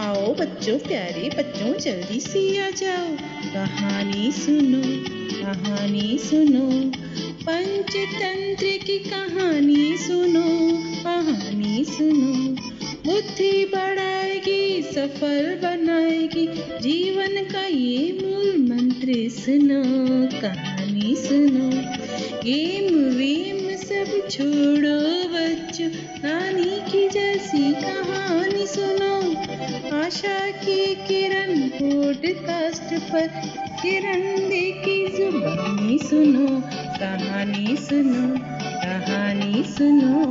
आओ बच्चों प्यारे बच्चों जल्दी से आ जाओ, कहानी सुनो, कहानी सुनो। पंचतंत्र की कहानी सुनो, कहानी सुनो। बुद्धि बढ़ाएगी, सफल बनाएगी, जीवन का ये मूल मंत्र सुनो, कहानी सुनो। गेम वेम सब छोड़ो बच्चों, नानी की जैसी कहानी सुनो। आशा की किरण पॉडकास्ट पर किरण दे की जुबानी सुनो, कहानी सुनो, कहानी सुनो।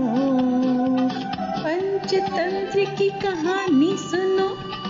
पंचतंत्र की कहानी सुनो।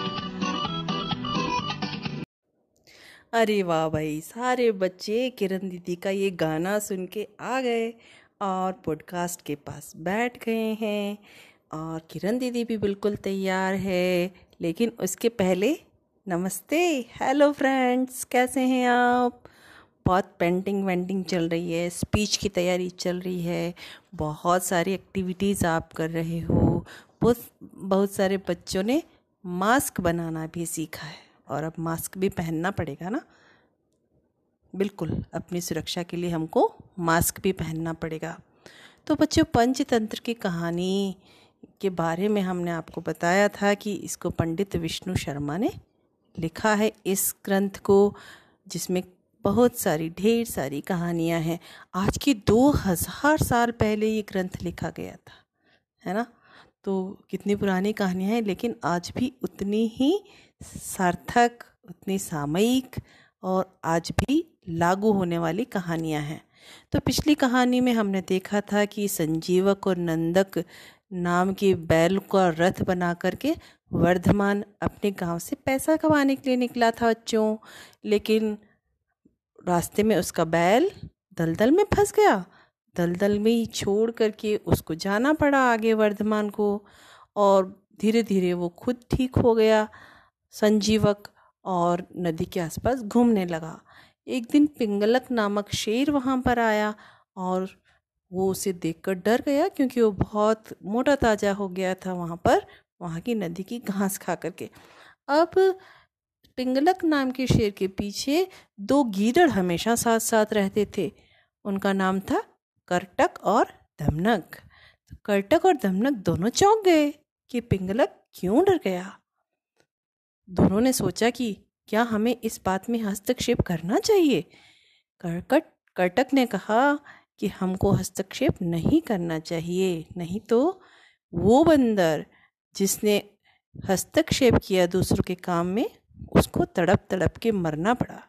अरे वाह भाई, सारे बच्चे किरण दीदी का ये गाना सुन के आ गए और पॉडकास्ट के पास बैठ गए हैं। और किरण दीदी भी बिल्कुल तैयार है, लेकिन उसके पहले नमस्ते, हेलो फ्रेंड्स, कैसे हैं आप? बहुत पेंटिंग वेंटिंग चल रही है, स्पीच की तैयारी चल रही है, बहुत सारी एक्टिविटीज़ आप कर रहे हो। बहुत सारे बच्चों ने मास्क बनाना भी सीखा है और अब मास्क भी पहनना पड़ेगा ना। बिल्कुल, अपनी सुरक्षा के लिए हमको मास्क भी पहनना पड़ेगा। तो बच्चों, पंचतंत्र की कहानी के बारे में हमने आपको बताया था कि इसको पंडित विष्णु शर्मा ने लिखा है, इस ग्रंथ को, जिसमें बहुत सारी ढेर सारी कहानियाँ हैं। आज की 2000 साल पहले ये ग्रंथ लिखा गया था, है ना। तो कितनी पुरानी कहानियाँ हैं, लेकिन आज भी उतनी ही सार्थक, उतनी सामयिक और आज भी लागू होने वाली कहानियाँ हैं। तो पिछली कहानी में हमने देखा था कि संजीवक और नंदक नाम के बैल का रथ बना करके वर्धमान अपने गांव से पैसा कमाने के लिए निकला था बच्चों, लेकिन रास्ते में उसका बैल दलदल में फंस गया। दलदल में ही छोड़ करके उसको जाना पड़ा आगे वर्धमान को, और धीरे धीरे वो खुद ठीक हो गया संजीवक, और नदी के आसपास घूमने लगा। एक दिन पिंगलक नामक शेर वहाँ पर आया और वो उसे देखकर डर गया, क्योंकि वो बहुत मोटा ताजा हो गया था वहाँ की नदी की घास खा करके। अब पिंगलक नाम के शेर के पीछे 2 गीदड़ हमेशा साथ साथ रहते थे। उनका नाम था करटक और दमनक। तो करटक और दमनक दोनों चौंक गए कि पिंगलक क्यों डर गया। दोनों ने सोचा कि क्या हमें इस बात में हस्तक्षेप करना चाहिए। करटक ने कहा कि हमको हस्तक्षेप नहीं करना चाहिए, नहीं तो वो बंदर जिसने हस्तक्षेप किया दूसरों के काम में, उसको तड़प तड़प के मरना पड़ा।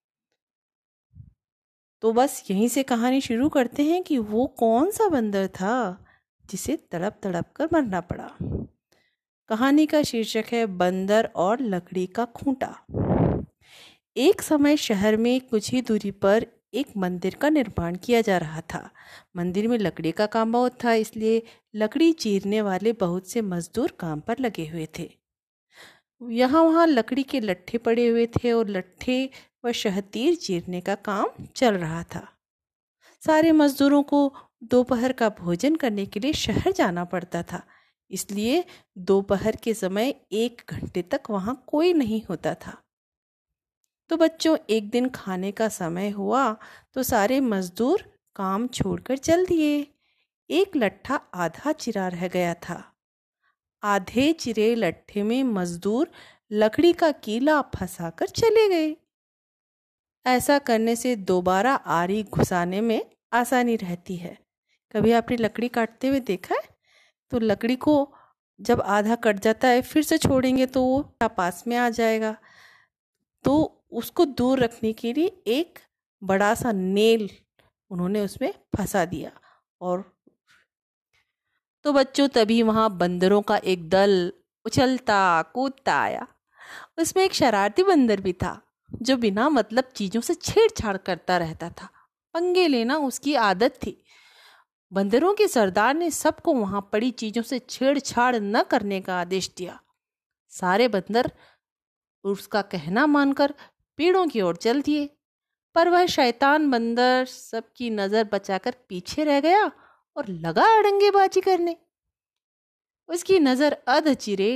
तो बस यहीं से कहानी शुरू करते हैं कि वो कौन सा बंदर था जिसे तड़प तड़प कर मरना पड़ा। कहानी का शीर्षक है बंदर और लकड़ी का खूंटा। एक समय शहर में कुछ ही दूरी पर एक मंदिर का निर्माण किया जा रहा था। मंदिर में लकड़ी का काम बहुत था, इसलिए लकड़ी चीरने वाले बहुत से मजदूर काम पर लगे हुए थे। यहाँ वहाँ लकड़ी के लट्ठे पड़े हुए थे और लट्ठे व शहतीर चीरने का काम चल रहा था। सारे मजदूरों को दोपहर का भोजन करने के लिए शहर जाना पड़ता था, इसलिए दोपहर के समय 1 घंटे तक वहाँ कोई नहीं होता था। तो बच्चों, एक दिन खाने का समय हुआ तो सारे मजदूर काम छोड़कर चल दिए। एक लट्ठा आधा चिरा रह गया था। आधे चिरे लट्ठे में मजदूर लकड़ी का कीला फंसाकर चले गए। ऐसा करने से दोबारा आरी घुसाने में आसानी रहती है। कभी आपने लकड़ी काटते हुए देखा है? तो लकड़ी को जब आधा कट जाता है, फिर से छोड़ेंगे तो वो पास में आ जाएगा। तो उसको दूर रखने के लिए एक बड़ा सा नेल उन्होंने उसमें फंसा दिया। और तो बच्चों, तभी वहाँ बंदरों का एक दल उछलता कूदता आया। उसमें एक शरारती बंदर भी था, जो बिना मतलब चीज़ों से छेड़छाड़ करता रहता था। पंगे लेना उसकी आदत थी। बंदरों के सरदार ने सबको वहाँ पड़ी चीज़ों से छेड़छाड़ न करने का आदेश दिया। सारे बंदर उसका कहना मानकर पेड़ों की ओर चल दिए, पर वह शैतान बंदर सबकी नज़र बचाकर पीछे रह गया और लगा अड़ंगेबाजी करने। उसकी नज़र अध चिरे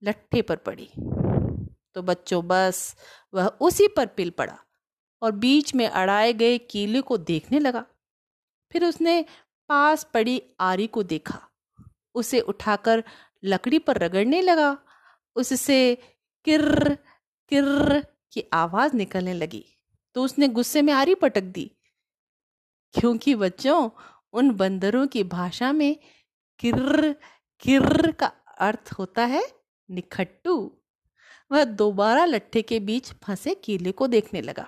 लट्ठे पर पड़ी। तो बच्चों बस वह उसी पर पिल पड़ा और बीच में अड़ाए गए कीले को देखने लगा। फिर उसने पास पड़ी आरी को देखा, उसे उठाकर लकड़ी पर रगड़ने लगा। उससे किर्र किर्र की आवाज निकलने लगी। तो उसने गुस्से में आरी पटक दी, क्योंकि बच्चों उन बंदरों की भाषा में किर्र किर्र का अर्थ होता है निखट्टू। वह दोबारा लट्ठे के बीच फंसे कीले को देखने लगा।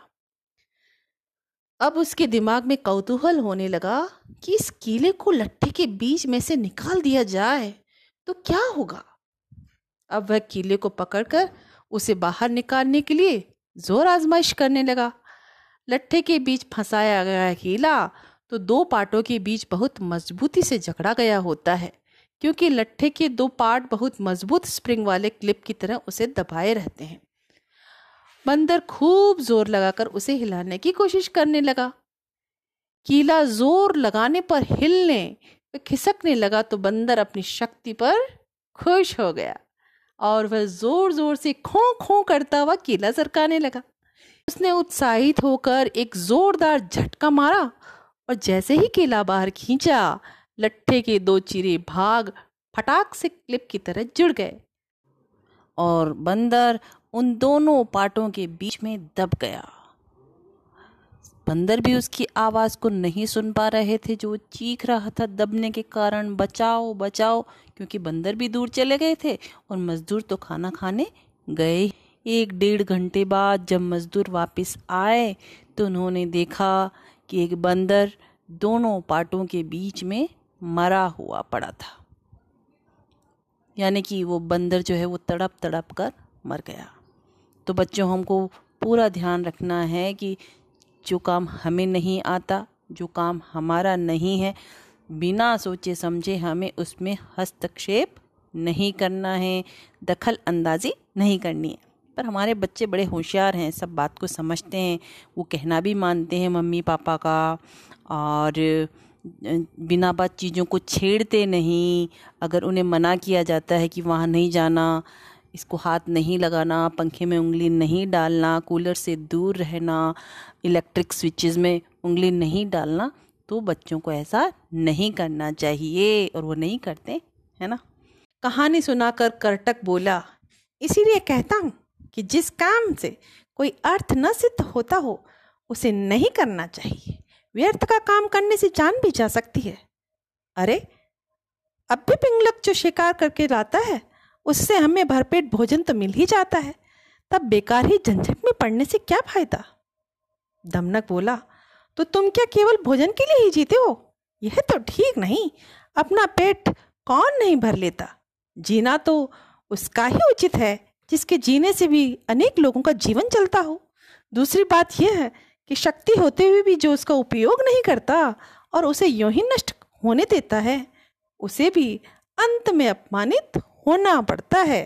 अब उसके दिमाग में कौतूहल होने लगा कि इस कीले को लट्ठे के बीच में से निकाल दिया जाए तो क्या होगा। अब वह कीले को पकड़कर उसे बाहर निकालने के लिए जोर आजमाइश करने लगा। लट्ठे के बीच फंसाया गया कीला तो दो पार्टों के बीच बहुत मजबूती से जकड़ा गया होता है, क्योंकि लट्ठे के दो पार्ट बहुत मजबूत स्प्रिंग वाले क्लिप की तरह उसे दबाए रहते हैं। बंदर खूब जोर लगाकर उसे हिलाने की कोशिश करने लगा। कीला जोर लगाने पर हिलने व खिसकने लगा तो बंदर अपनी शक्ति पर खुश हो गया और वह जोर जोर से खों खों करता हुआ कीला सरकाने लगा। उसने उत्साहित होकर एक जोरदार झटका मारा और जैसे ही कीला बाहर खींचा, लट्ठे के दो चिरे भाग फटाक से क्लिप की तरह जुड़ गए और बंदर उन दोनों पार्टों के बीच में दब गया। बंदर भी उसकी आवाज को नहीं सुन पा रहे थे जो चीख रहा था दबने के कारण, बचाओ बचाओ, क्योंकि बंदर भी दूर चले गए थे और मजदूर तो खाना खाने गए। 1-1.5 घंटे बाद जब मजदूर वापस आए तो उन्होंने देखा कि एक बंदर दोनों पार्टों के बीच में मरा हुआ पड़ा था। यानी कि वो बंदर जो है वो तड़प तड़प कर मर गया। तो बच्चों हमको पूरा ध्यान रखना है कि जो काम हमें नहीं आता, जो काम हमारा नहीं है, बिना सोचे समझे हमें उसमें हस्तक्षेप नहीं करना है, दखल अंदाजी नहीं करनी है। पर हमारे बच्चे बड़े होशियार हैं, सब बात को समझते हैं, वो कहना भी मानते हैं मम्मी पापा का और बिना बात चीज़ों को छेड़ते नहीं। अगर उन्हें मना किया जाता है कि वहाँ नहीं जाना, इसको हाथ नहीं लगाना, पंखे में उंगली नहीं डालना, कूलर से दूर रहना, इलेक्ट्रिक स्विचेस में उंगली नहीं डालना, तो बच्चों को ऐसा नहीं करना चाहिए और वो नहीं करते, है ना। कहानी सुनाकर करटक बोला, इसीलिए कहता हूँ कि जिस काम से कोई अर्थ न सिद्ध होता हो उसे नहीं करना चाहिए। व्यर्थ का काम करने से जान भी जा सकती है। अरे अब भी पिंगलक जो शिकार करके लाता है उससे हमें भरपेट भोजन तो मिल ही जाता है, तब बेकार ही झंझट में पड़ने से क्या फायदा। दमनक बोला, तो तुम क्या केवल भोजन के लिए ही जीते हो? यह तो ठीक नहीं। अपना पेट कौन नहीं भर लेता। जीना तो उसका ही उचित है जिसके जीने से भी अनेक लोगों का जीवन चलता हो। दूसरी बात यह है कि शक्ति होते हुए भी जो उसका उपयोग नहीं करता और उसे यूं ही नष्ट होने देता है, उसे भी अंत में अपमानित होना पड़ता है।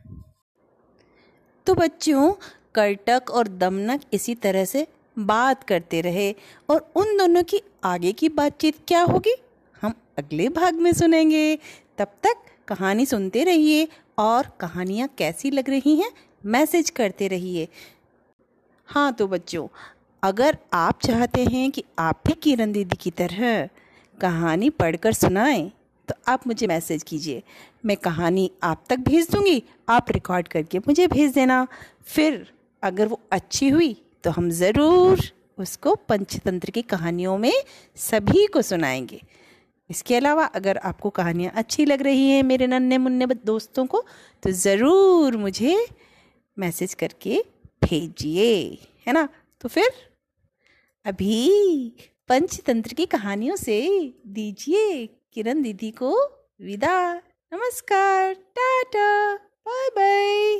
तो बच्चों, करटक और दमनक इसी तरह से बात करते रहे और उन दोनों की आगे की बातचीत क्या होगी हम अगले भाग में सुनेंगे। तब तक कहानी सुनते रहिए और कहानियाँ कैसी लग रही हैं मैसेज करते रहिए। हाँ तो बच्चों, अगर आप चाहते हैं कि आप भी किरण दीदी की तरह कहानी पढ़कर सुनाएं तो आप मुझे मैसेज कीजिए। मैं कहानी आप तक भेज दूंगी, आप रिकॉर्ड करके मुझे भेज देना। फिर अगर वो अच्छी हुई तो हम ज़रूर उसको पंचतंत्र की कहानियों में सभी को सुनाएंगे। इसके अलावा अगर आपको कहानियाँ अच्छी लग रही हैं मेरे नन्हे मुन्ने दोस्तों को, तो ज़रूर मुझे मैसेज करके भेजिए, है ना। तो फिर अभी पंचतंत्र की कहानियों से दीजिए किरण दीदी को विदा। नमस्कार, टाटा, बाय बाय।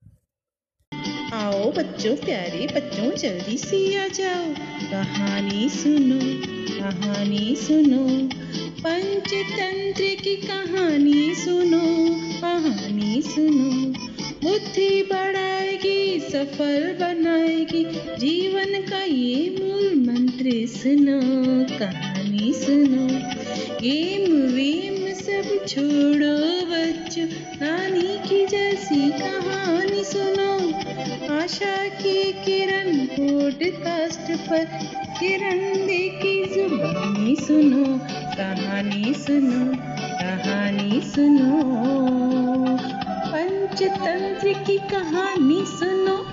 आओ बच्चों, प्यारे बच्चों, जल्दी से आ जाओ, कहानी सुनो, कहानी सुनो, पंचतंत्र की कहानी सुनो, कहानी सुनो। बुद्धि बढ़ाएगी, सफल बनाएगी, जीवन का ये मूल मंत्र सुनो, कहानी सुनो। गेम वेम सब छोड़ो बच्चों, नानी की जैसी कहानी सुनो। आशा की किरण पॉडकास्ट पर किरण दी की जुबानी सुनो। कहानी सुनो, कहानी सुनो, पंचतंत्र की कहानी सुनो।